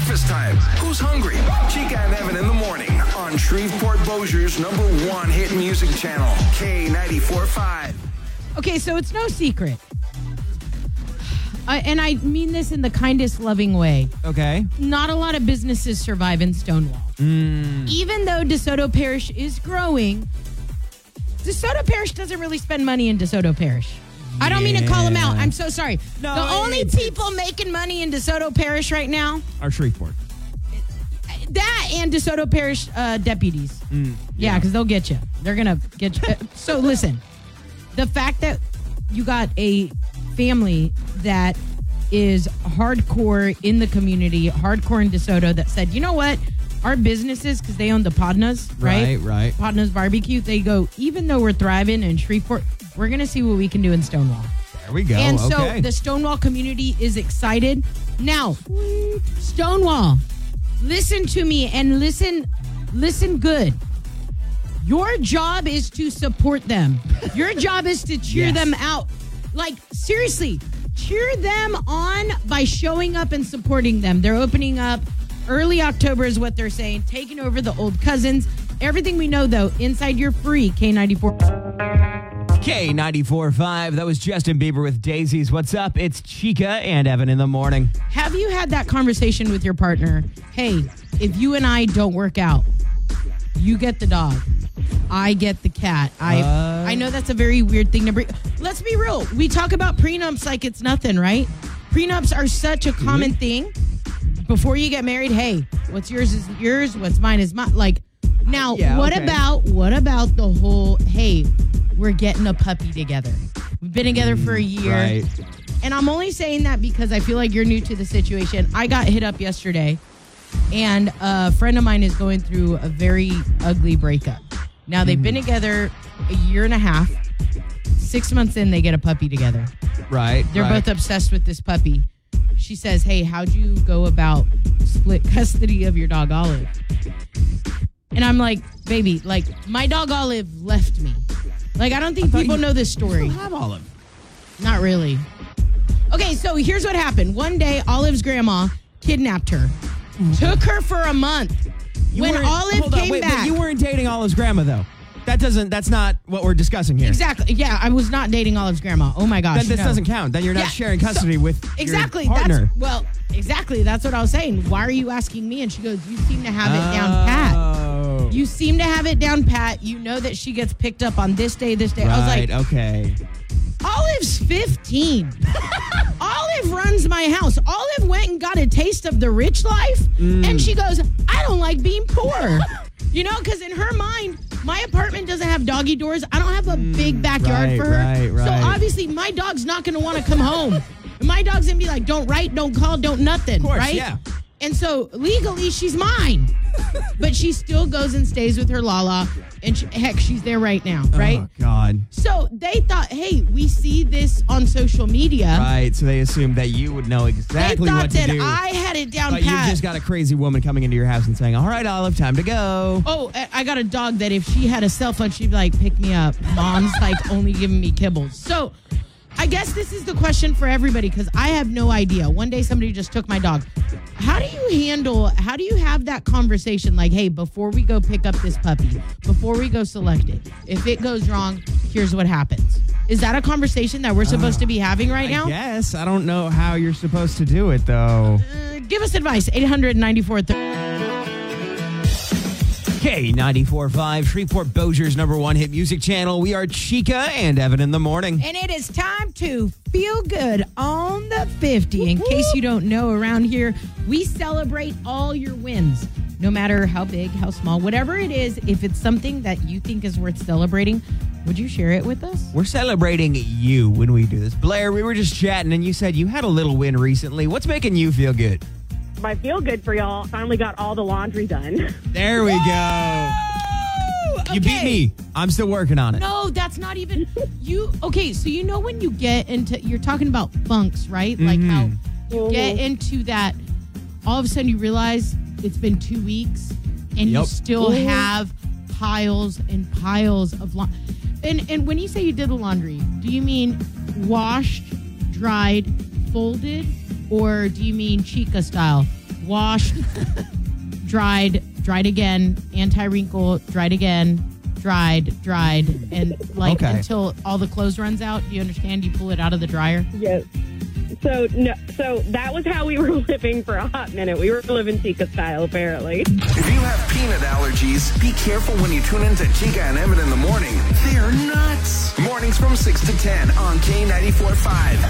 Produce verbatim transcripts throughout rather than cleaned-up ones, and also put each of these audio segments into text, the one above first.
breakfast time. Who's hungry? Chica and Evan in the morning on Shreveport Bossier's number one hit music channel, K ninety-four point five. Okay, so it's no secret. Uh, and I mean this in the kindest, loving way. Okay. Not a lot of businesses survive in Stonewall. Mm. Even though DeSoto Parish is growing, DeSoto Parish doesn't really spend money in DeSoto Parish. I don't mean to call them out. I'm so sorry. No, the only it's, people it's... making money in DeSoto Parish right now are Shreveport. That and DeSoto Parish uh, deputies. Mm, yeah, because yeah. they'll get you. They're going to get you. So listen, the fact that you got a family that is hardcore in the community, hardcore in DeSoto, that said, you know what? Our businesses, because they own the Podnas, right? Right, right. Podnas Barbecue, they go, even though we're thriving in Shreveport, we're going to see what we can do in Stonewall. There we go. And okay. so the Stonewall community is excited. Now, Stonewall, listen to me and listen, listen good. Your job is to support them. Your job is to cheer Yes. them out. Like, seriously, cheer them on by showing up and supporting them. They're opening up early October is what they're saying, taking over the old cousins. Everything we know, though, inside you're free, K ninety-four. K ninety-four point five. That was Justin Bieber with Daisies. What's up? It's Chica and Evan in the morning. Have you had that conversation with your partner? Hey, if you and I don't work out, you get the dog. I get the cat. I Uh, I know that's a very weird thing to bring. Let's be real. We talk about prenups like it's nothing, right? Prenups are such a common thing. Before you get married, hey, what's yours is yours, what's mine is mine. Like, now, Yeah, what okay. about what about the whole, hey, we're getting a puppy together. We've been together for a year. Right. And I'm only saying that because I feel like you're new to the situation. I got hit up yesterday, and a friend of mine is going through a very ugly breakup. Now, they've been together a year and a half. Six months in, they get a puppy together. Right. They're right. both obsessed with this puppy. She says, hey, how'd you go about split custody of your dog, Olive? And I'm like, baby, like, my dog, Olive, left me. Like, I don't think I people you, know this story. You still have Olive. Not really. Okay, so here's what happened. One day, Olive's grandma kidnapped her. Took her for a month. You when weren't- Olive hold on, came wait, back. But you weren't dating Olive's grandma, though. That doesn't, that's not what we're discussing here. Exactly. Yeah, I was not dating Olive's grandma. Oh, my gosh. Then this no. doesn't count. Then you're not Yeah, sharing custody so- with Exactly. your partner. That's, well, exactly. That's what I was saying. Why are you asking me? And she goes, you seem to have it down pat. Oh. You seem to have it down pat. You know that she gets picked up on this day, this day. Right, I was like, okay. Olive's fifteen. Olive runs my house. Olive went and got a taste of the rich life. Mm. And she goes, I don't like being poor. You know, because in her mind, my apartment doesn't have doggy doors. I don't have a big backyard right, for her. right, right. So obviously, my dog's not going to want to come home. My dog's going to be like, don't write, don't call, don't nothing. Of course, right? yeah. And so legally, she's mine. But she still goes and stays with her Lala. And she, heck, she's there right now, right? Oh, God. So they thought, hey, we see this on social media. Right, so they assumed that you would know They exactly thought what to that do. I had it down but pat. you just got a crazy woman coming into your house and saying, all right, Olive, time to go. Oh, I- I got a dog that if she had a cell phone, she'd be like, pick me up. Mom's like only giving me kibbles. So I guess this is the question for everybody because I have no idea. One day somebody just took my dog. How do you handle, how do you have that conversation? Like, hey, before we go pick up this puppy, before we go select it, if it goes wrong, here's what happens. Is that a conversation that we're supposed to be having right now? Yes, I don't know how you're supposed to do it, though. Uh, give us advice. eight hundred ninety-four thirty. K ninety-four point five, Shreveport Bossier's number one hit music channel. We are Chica and Evan in the morning. And it is time to feel good on the fifty. In case you don't know, around here, we celebrate all your wins. No matter how big, how small, whatever it is, if it's something that you think is worth celebrating, would you share it with us? We're celebrating you when we do this. Blair, we were just chatting and you said you had a little win recently. What's making you feel good? I feel good for y'all. Finally got all the laundry done. There we go. Oh, You beat me. I'm still working on it. No, that's not even you. Okay, so you know when you get into, you're talking about funks, right? Like how you get into that, all of a sudden you realize it's been two weeks and you Yep. still have piles and piles of laundry. And, and when you say you did the laundry, do you mean washed, dried, folded, or do you mean Chica style? washed, dried, dried again, anti-wrinkle, dried again, dried, dried, and like Okay. until all the clothes runs out. Do you understand? You pull it out of the dryer. Yes. So no, so that was how we were living for a hot minute. We were living Chica style, apparently. If you have peanut allergies, be careful when you tune into Chica and Evan in the morning. They're nuts. Mornings from six to ten on K ninety-four point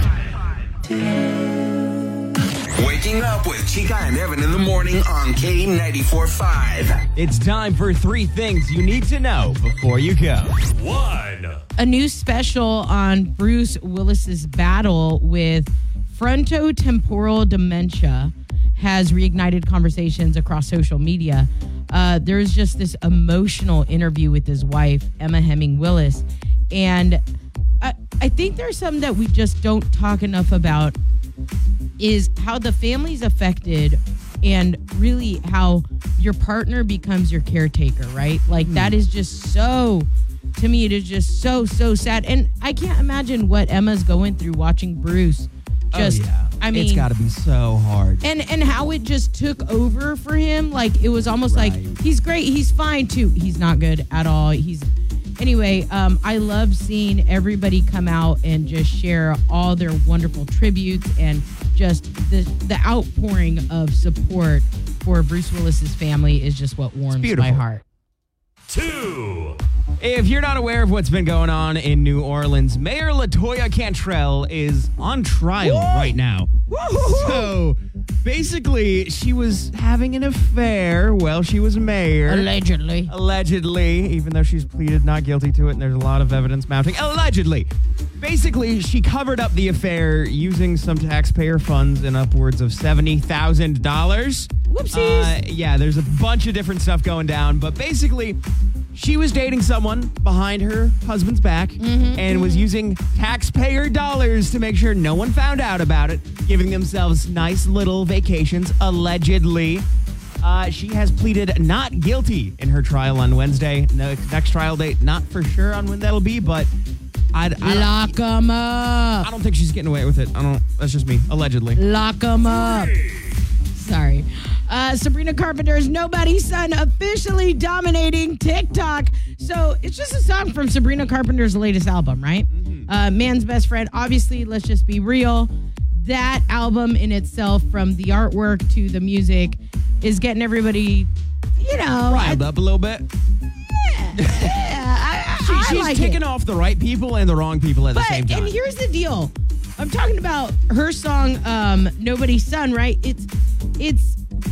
five. Waking up with Chica and Evan in the morning on K ninety-four point five. It's time for three things you need to know before you go. One. A new special on Bruce Willis's battle with frontotemporal dementia has reignited conversations across social media. Uh, there's just this emotional interview with his wife, Emma Hemming Willis. And I, I think there's something that we just don't talk enough about is how the family's affected and really how your partner becomes your caretaker, right? Like mm. that is just so, to me, it is just so, so sad. And I can't imagine what Emma's going through watching Bruce. Just, oh, yeah. I mean, it's got to be so hard. And and how it just took over for him. Like it was almost Right. like he's great, he's fine too. He's not good at all. He's anyway. Um, I love seeing everybody come out and just share all their wonderful tributes and just the the outpouring of support for Bruce Willis's family is just what warms my beautiful. heart. Two. If you're not aware of what's been going on in New Orleans, Mayor LaToya Cantrell is on trial right now. So basically, she was having an affair while she was mayor. Allegedly. Allegedly, even though she's pleaded not guilty to it and there's a lot of evidence mounting. Allegedly. Basically, she covered up the affair using some taxpayer funds in upwards of seventy thousand dollars. Whoopsies. Uh, yeah, there's a bunch of different stuff going down, but basically, she was dating someone behind her husband's back Mm-hmm, and was using taxpayer dollars to make sure no one found out about it, giving themselves nice little vacations, allegedly. Uh, she has pleaded not guilty in her trial on Wednesday. No, next trial date, not for sure on when that'll be, but I, I, don't, Lock 'em up. I don't think she's getting away with it. I don't. That's just me. Allegedly. Lock 'em up. Sorry. Uh, Sabrina Carpenter's Nobody's Son officially dominating TikTok. So it's just a song from Sabrina Carpenter's latest album, right? Mm-hmm. Uh, Man's Best Friend. Obviously, let's just be real. That album in itself, from the artwork to the music, is getting everybody, you know. Riled up a little bit. Yeah, yeah, I, She, I she's like ticking it. off the right people and the wrong people at But, the same time. and here's the deal. I'm talking about her song, um, Nobody's Son, right? It's, it's,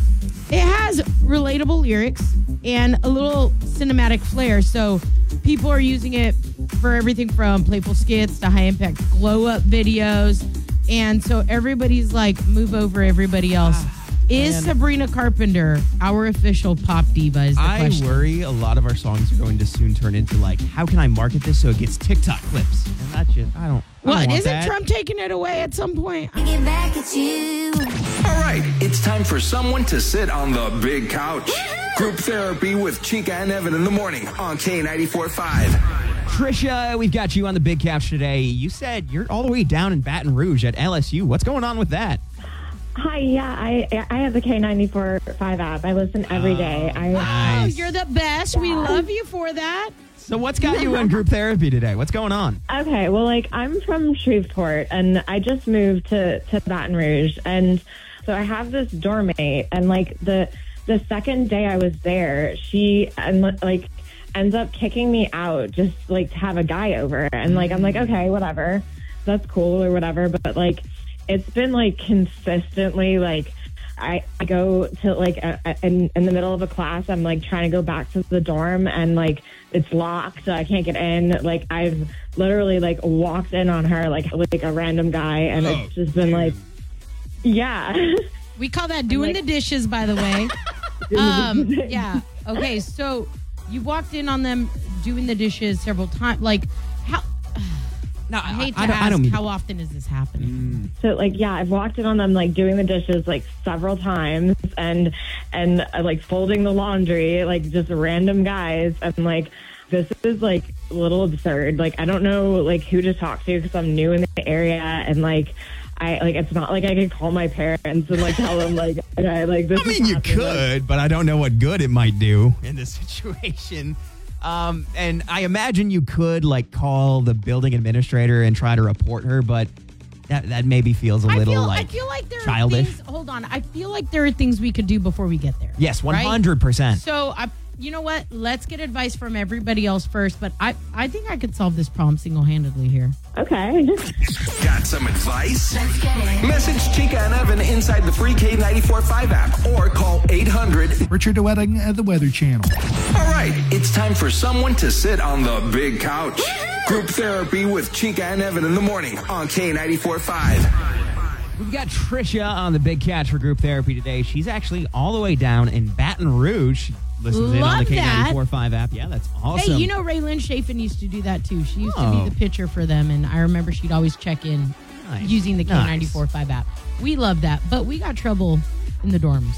it has relatable lyrics and a little cinematic flair. So people are using it for everything from playful skits to high impact glow up videos. And so everybody's like, move over everybody else. Is man. Sabrina Carpenter our official pop diva is the I question. worry a lot of our songs are going to soon turn into like, how can I market this so it gets TikTok clips? And that's just, I don't. I Well, don't want isn't that. Trump taking it away at some point? Get back at you. All right, it's time for someone to sit on the big couch. Group therapy with Chica and Evan in the morning on K ninety-four point five. Trisha, we've got you on the big couch today. You said you're all the way down in Baton Rouge at L S U. What's going on with that? Hi, yeah, I I have the K ninety-four point five app. I listen every day. I Oh, Nice. you're the best. We love you for that. So what's got you in group therapy today? What's going on? Okay, well, like, I'm from Shreveport, and I just moved to, to Baton Rouge, and so I have this dorm mate, and, like, the the second day I was there, she, and like, ends up kicking me out just, like, to have a guy over, and, like, I'm like, okay, whatever, that's cool, or whatever, but, like, it's been, like, consistently, like, I, I go to, like, a, a, in, in the middle of a class, I'm, like, trying to go back to the dorm, and, like, it's locked, so I can't get in. Like, I've literally, like, walked in on her, like, like a random guy, and it's just been, like, yeah. We call that doing like- the dishes, by the way. um, yeah. Okay, so you walked in on them doing the dishes several times. Like, how... No, I hate to I don't, ask, I don't mean how often is this happening? So, like, yeah, I've walked in on them, like, doing the dishes, like, several times, and, and uh, like, folding the laundry, like, just random guys, and, like, this is, like, a little absurd. Like, I don't know, like, who to talk to, because I'm new in the area, and, like, I like it's not like I could call my parents and like tell them like okay, like this. I mean, is you happening. could, but I don't know what good it might do in this situation. Um, and I imagine you could like call the building administrator and try to report her, but that that maybe feels a I little feel, like I feel like there childish. are things. Hold on, I feel like there are things we could do before we get there. Yes, one right? hundred percent. So I. You know what? Let's get advice from everybody else first, but I, I think I could solve this problem single-handedly here. Okay. Got some advice? Message Chica and Evan inside the free K ninety-four point five app or call eight hundred. Richard DeWetting at the Weather Channel. All right, it's time for someone to sit on the big couch. Group therapy with Chica and Evan in the morning on K ninety-four point five. We've got Trisha on the big catch for group therapy today. She's actually all the way down in Baton Rouge. She listens in on the Love K ninety-four that. point five app. Yeah, that's awesome. Hey, you know Raylan Chafin used to do that too. She used to Oh. be the pitcher for them, and I remember she'd always check in Nice. using the K Nice. ninety-four point five app. We love that, but we got trouble in the dorms.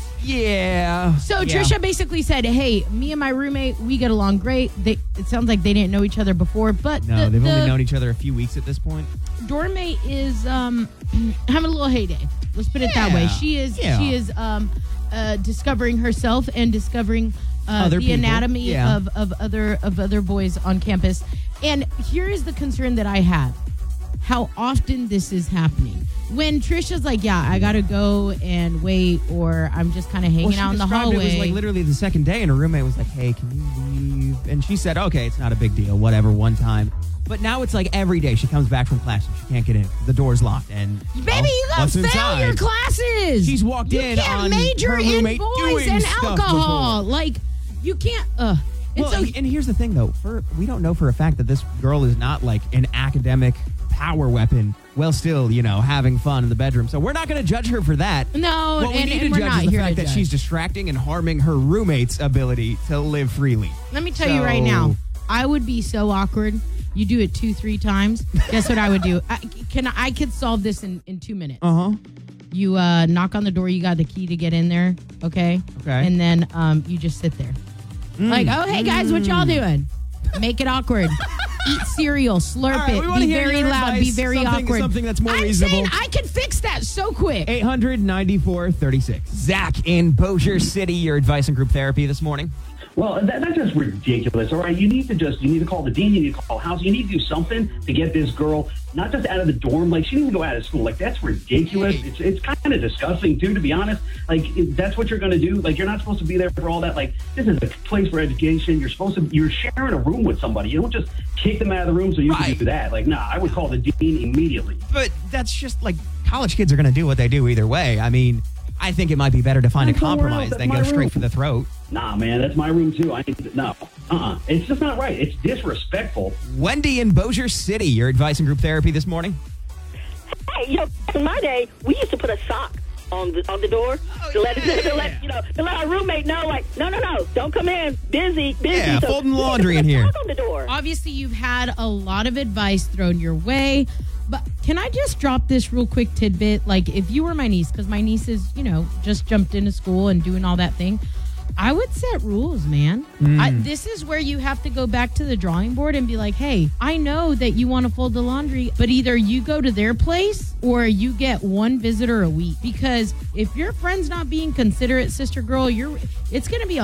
Yeah. So yeah. Trisha basically said, "Hey, me and my roommate, we get along great. They, it sounds like they didn't know each other before, but No, the, they've the only known each other a few weeks at this point. dorm mate is um, having a little heyday. Let's put it that way. Yeah. She is Yeah. she is um, uh, discovering herself and discovering uh, Other the people. anatomy Yeah. of, of other of other boys on campus. And here is the concern that I have: how often this is happening. When Trisha's like, "Yeah, I gotta go and wait," or "I'm just kind of hanging Well, she out in the described hallway." It was like literally the second day, and her roommate was like, "Hey, can you leave?" And she said, "Okay, it's not a big deal, whatever." One time, but now it's like every day she comes back from class and she can't get in. The door's locked, and Baby, well, you gotta what's fail inside? your classes. She's walked you in can't on major her in roommate boys doing and stuff alcohol. before. Like, you can't. Uh, and Well, so, and here's the thing, though: for we don't know for a fact that this girl is not like an academic power weapon. Well, still, you know, having fun in the bedroom. So we're not going to judge her for that. no, What we and, need and to we're judge not is the here fact to that judge. she's distracting and harming her roommate's ability to live freely. Let me tell you right now, I would be so awkward. You do it two, three times. Guess what I would do? I, can I could solve this in, in two minutes. Uh huh. You uh, knock on the door. You got the key to get in there. Okay. Okay. And then um, you just sit there. Like, oh, hey guys, what y'all doing? Make it awkward. Eat cereal, slurp All right, we it, wanna be hear very your loud, advice. be very Something- awkward. something that's more I'm reasonable. saying I can fix that so quick. eight hundred ninety-four thirty-six. Zach in Bossier City, your advice on group therapy this morning. Well, that, that's just ridiculous, all right? You need to just, you need to call the dean, you need to call house, you need to do something to get this girl not just out of the dorm, like she didn't even go out of school. Like, that's ridiculous. It's it's kind of disgusting, too, to be honest. Like, if that's what you're going to do. Like, you're not supposed to be there for all that. Like, this is a place for education. You're supposed to, you're sharing a room with somebody. You don't just kick them out of the room so you Right. can do that. Like, nah, I would call the dean immediately. But that's just like college kids are going to do what they do either way. I mean, I think it might be better to find a Go somewhere compromise else. than That's go my straight room. for the throat. Nah, man, that's my room, too. I need to, no, uh-uh. It's just not right. It's disrespectful. Wendy in Bossier City, your advice on group therapy this morning. Hey, you know, back in my day, we used to put a sock on the on the door to let yeah. to let you know to let our roommate know, like, no, no, no, don't come in, busy, busy. Yeah, So folding we had to laundry put in a here. sock on the door. Obviously, you've had a lot of advice thrown your way, but can I just drop this real quick tidbit? Like, if you were my niece, because my niece is, you know, just jumped into school and doing all that thing, I would set rules, man. I, this is where you have to go back to the drawing board and be like, hey, I know that you want to fold the laundry, but either you go to their place or you get one visitor a week. Because if your friend's not being considerate, sister girl, you're it's going to be a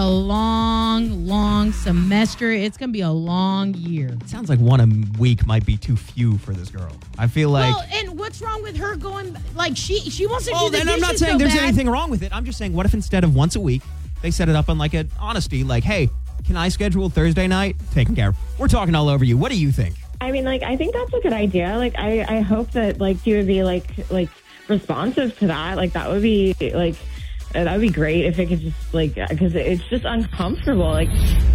long, long semester. It's going to be a long year. Sounds like one a week might be too few for this girl. I feel like. Well, and what's wrong with her going, like, she she wants to Well, do the then I'm not dishes saying so there's bad. anything wrong with it. I'm just saying, what if instead of once a week, they set it up on like an honesty, like, hey, can I schedule Thursday night? Taken care of. We're talking all over you. What do you think? I mean, like, I think that's a good idea. Like, I, I hope that, like, you would be, like, like responsive to that. Like, that would be, like, uh, that would be great if it could just, like, because it's just uncomfortable. Like,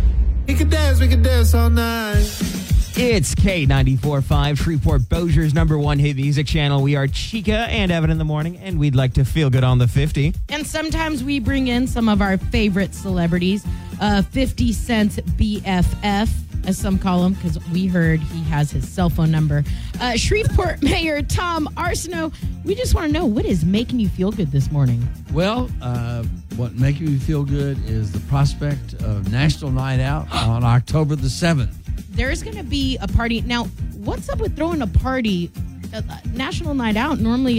We could dance, we could dance all night. It's K ninety-four point five, Shreveport Bossier's number one hit music channel. We are Chica and Evan in the morning, and we'd like to feel good on the fifty. And sometimes we bring in some of our favorite celebrities. Uh, fifty Cent's B F F, as some call him, because we heard he has his cell phone number. Uh, Shreveport Mayor Tom Arsenault, we just want to know, what is making you feel good this morning? Well, uh, what makes me feel good is the prospect of National Night Out on October the seventh. There's going to be a party. Now, what's up with throwing a party? Uh, National Night Out, normally it's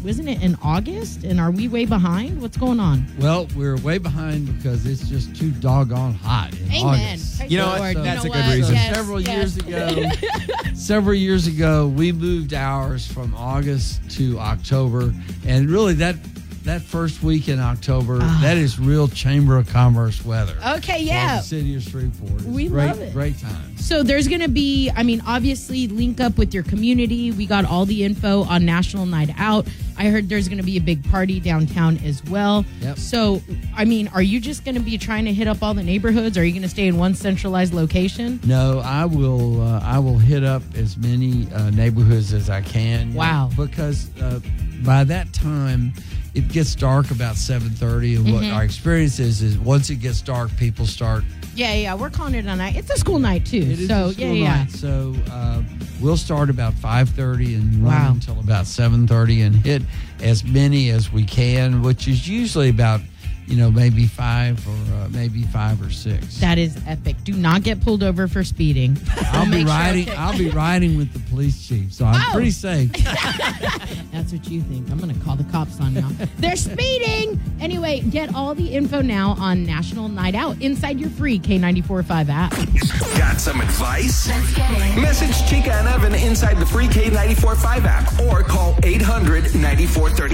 wasn't it in August? And are we way behind? What's going on? Well, we're way behind because it's just too doggone hot in Amen. August. Praise You know the what? Lord. That's You a know good what? reason. Yes, several yes. years ago, several years ago, we moved ours from August to October, and really that that first week in October, that is real Chamber of Commerce weather. Okay, For yeah. the city of Shreveport. It's We great, love it. Great time. So there's going to be, I mean, obviously link up with your community. We got all the info on National Night Out. I heard there's going to be a big party downtown as well. Yep. So, I mean, are you just going to be trying to hit up all the neighborhoods? Or are you going to stay in one centralized location? No, I will. Uh, I will hit up as many uh, neighborhoods as I can. Wow. Because uh, by that time, it gets dark about seven thirty, and what Mhm. our experience is is once it gets dark, people start. Yeah, yeah, we're calling it a night. It's a school night too. It is so, a school yeah, yeah. night, so uh, we'll start about five thirty and run Wow. until about seven thirty, and hit as many as we can, which is usually about you know maybe five or uh, maybe five or six. That is epic. Do not get pulled over for speeding. I'll be make sure- riding. okay. I'll be riding with the police chief, so I'm Oh. pretty safe. That's what you think. I'm going to call the cops on you. They're speeding. Anyway, get all the info now on National Night Out inside your free K ninety-four point five app. Got some advice? Message Chica and Evan inside the free K ninety-four point five app or call eight hundred ninety-four thirty.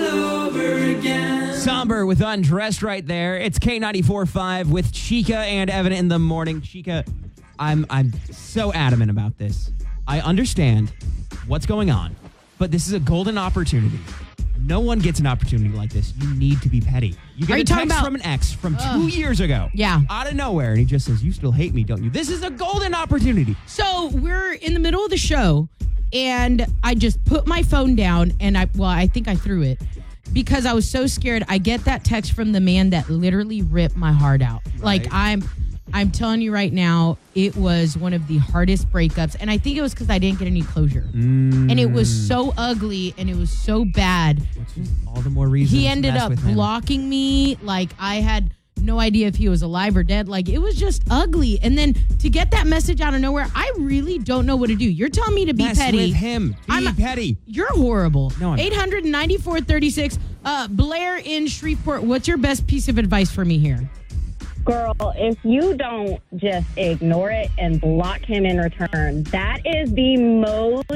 Somber with Undressed right there. It's K ninety-four point five with Chica and Evan in the morning. Chica, I'm I'm so adamant about this. I understand what's going on, but this is a golden opportunity. No one gets an opportunity like this. You need to be petty. You get Are a you talking text about- from an ex from two Ugh. years ago. Yeah. Out of nowhere, and he just says, "You still hate me, don't you?" This is a golden opportunity. So we're in the middle of the show, and I just put my phone down, and I, well, I think I threw it because I was so scared. I get that text from the man that literally ripped my heart out. Like, I'm, I'm telling you right now, it was one of the hardest breakups, and I think it was because I didn't get any closure. And it was so ugly, and it was so bad. All the more reason He to ended mess up with him. blocking me. Like, I had no idea if he was alive or dead. Like, it was just ugly. And then to get that message out of nowhere, I really don't know what to do. You're telling me to be Mess petty. with him. Be I'm- petty. You're horrible. No, I'm not. eight hundred ninety-four thirty-six. Uh, Blair in Shreveport, what's your best piece of advice for me here? Girl, if you don't just ignore it and block him in return, that is the most.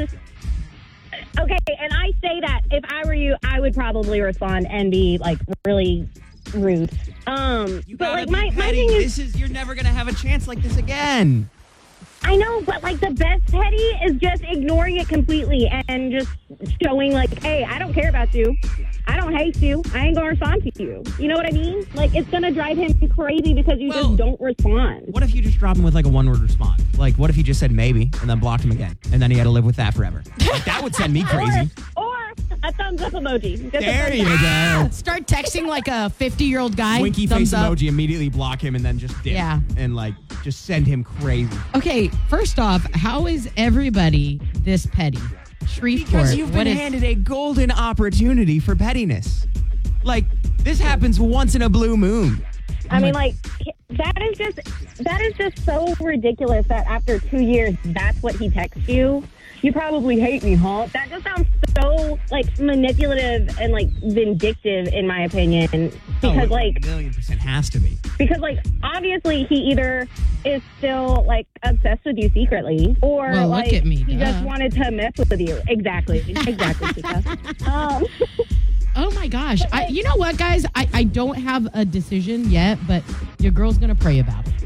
Okay, and I say that if I were you, I would probably respond and be like really rude. Um, You but gotta like be my, my petty. thing is, This is you're never gonna have a chance like this again. I know, but like the best petty is just ignoring it completely and just showing like, hey, I don't care about you. I don't hate you. I ain't gonna respond to you. You know what I mean? Like it's gonna drive him crazy because you Well, just don't respond. What if you just drop him with like a one word response? Like, what if you just said maybe and then blocked him again? And then he had to live with that forever. Like, that would send me crazy. Or, or a thumbs up emoji. Just a There thumbs you up. go. Start texting like a fifty-year-old guy. Winky thumbs face up. emoji, immediately block him and then just dip. Yeah. And like, just send him crazy. Okay, first off, how is everybody this petty? Shreveport. Because you've what been is- handed a golden opportunity for pettiness. Like, this happens once in a blue moon. I mean, like that is just that is just so ridiculous that after two years, that's what he texts you. You probably hate me, huh? That just sounds so like manipulative and like vindictive, in my opinion. Because Oh, like a million percent has to be. because like obviously he either is still like obsessed with you secretly, or Well, look like at me, he duh. just wanted to mess with you. Exactly, exactly. Chica. um, Oh my gosh. I, you know what, guys? I, I don't have a decision yet, but your girl's going to pray about it.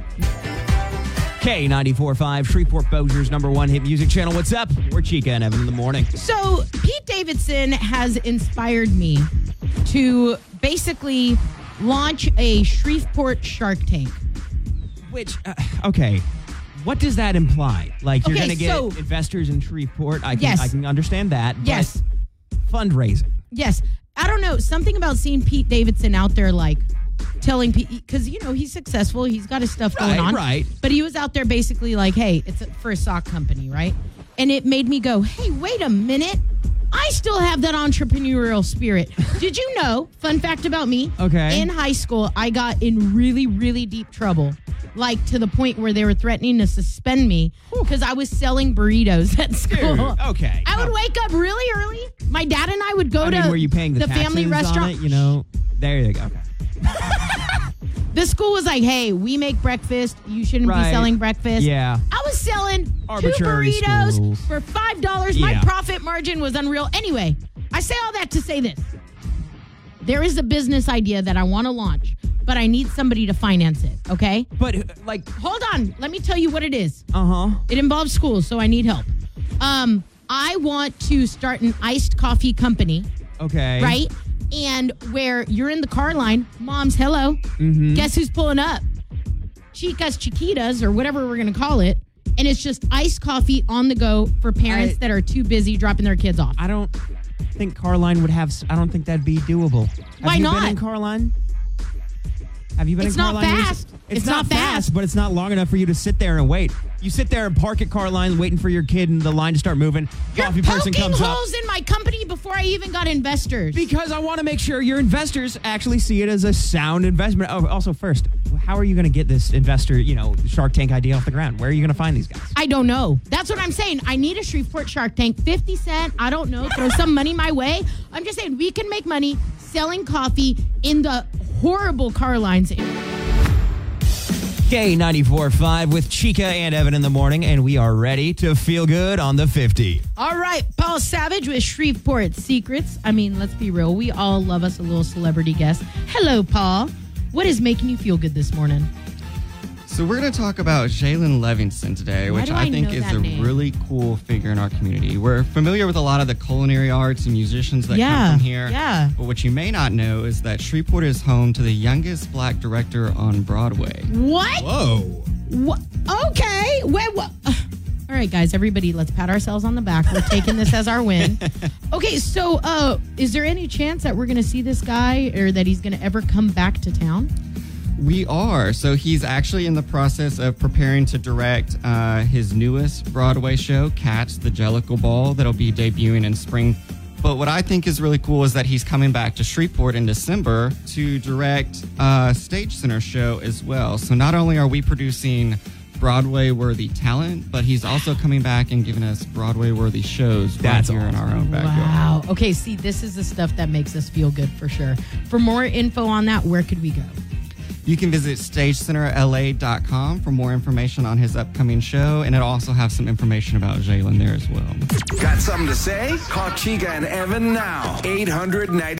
K ninety-four point five, Shreveport Bossier's number one hit music channel. What's up? We're Chica and Evan in the morning. So, Pete Davidson has inspired me to basically launch a Shreveport Shark Tank. Which, uh, okay, what does that imply? Like, you're Okay, going to get so- investors in Shreveport? I can, Yes. I can understand that. but Yes. Fundraising. Yes. I don't know. Something about seeing Pete Davidson out there, like, telling people, because, you know, he's successful. He's got his stuff going Right, on. right. But he was out there basically like, hey, it's a, for a sock company, right? And it made me go, hey, wait a minute. I still have that entrepreneurial spirit. Did you know, fun fact about me, Okay. in high school, I got in really, really deep trouble like to the point where they were threatening to suspend me because I was selling burritos at school. Dude, okay. I would wake up really early. My dad and I would go I mean, to were you paying the, the taxes family on restaurant. it, you know, there you go. Okay. The school was like, hey, we make breakfast. You shouldn't Right. be selling breakfast. Yeah. I was selling Arbitrary two burritos schools. for five dollars. My Yeah. profit margin was unreal. Anyway, I say all that to say this. There is a business idea that I want to launch, but I need somebody to finance it, okay? But, uh, like, Hold on. Let me tell you what it is. uh-huh. It involves schools, so I need help. Um, I want to start an iced coffee company, Okay. right? And where you're in the car line, mom's hello. Mm-hmm. Guess who's pulling up? Chicas Chiquitas, or whatever we're going to call it. And it's just iced coffee on the go for parents I- that are too busy dropping their kids off. I don't think Carline would have, I don't think that'd be doable. Have Why you not? been in Carline? Have you been It's in not Carline? fast. It's, It's not, not fast, fast. but it's not long enough for you to sit there and wait. You sit there and park at Carline waiting for your kid and the line to start moving. You're Coffee person poking comes up. holes in my company before I even got investors. Because I want to make sure your investors actually see it as a sound investment. Oh, also, first, how are you going to get this investor, you know, Shark Tank idea off the ground? Where are you going to find these guys? I don't know. That's what I'm saying. I need a Shreveport Shark Tank. fifty cent, I don't know. Throw some money my way. I'm just saying we can make money selling coffee in the horrible car lines. K ninety-four point five with Chica and Evan in the morning, and we are ready to feel good on the fifty. All right, Paul Savage with Shreveport Secrets. I mean, let's be real. We all love us a little celebrity guest. Hello, Paul. What is making you feel good this morning? So we're going to talk about Jalen Levingston today, Why which do I, I think know is that a name? really cool figure in our community. We're familiar with a lot of the culinary arts and musicians that Yeah, come from here. yeah. But what you may not know is that Shreveport is home to the youngest black director on Broadway. What? Whoa. What? Okay. Wait, what? All right, guys, everybody, let's pat ourselves on the back. We're taking this as our win. Okay, so uh, is there any chance that we're going to see this guy or that he's going to ever come back to town? We are. So he's actually in the process of preparing to direct uh, his newest Broadway show, Cats, the Jellicle Ball, that'll be debuting in spring. But what I think is really cool is that he's coming back to Shreveport in December to direct a Stage Center show as well. So not only are we producing Broadway-worthy talent, but he's also coming back and giving us Broadway-worthy shows right That's here in our own backyard. Wow. Okay, see, this is the stuff that makes us feel good for sure. For more info on that, where could we go? You can visit stage center L A dot com for more information on his upcoming show, and it'll also have some information about Jalen there as well. Got something to say? Call Chica and Evan now. eight hundred